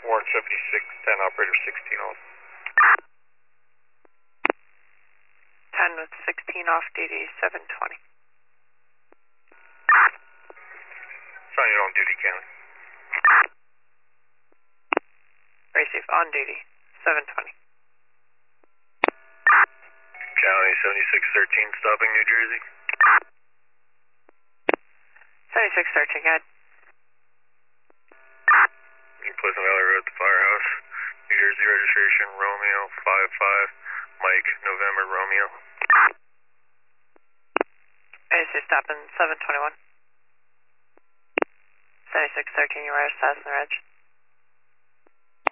Warren 7610, operator 16 off. 10 with 16 off duty, 720. Sign it on duty, County. Receive on duty, 720. County 7613, stopping New Jersey. 7613, go ahead. Pleasant Valley Road, the Firehouse. New Jersey registration, Romeo 55, Mike, November, Romeo. AC stopping 721. 7613, you are south in the ridge.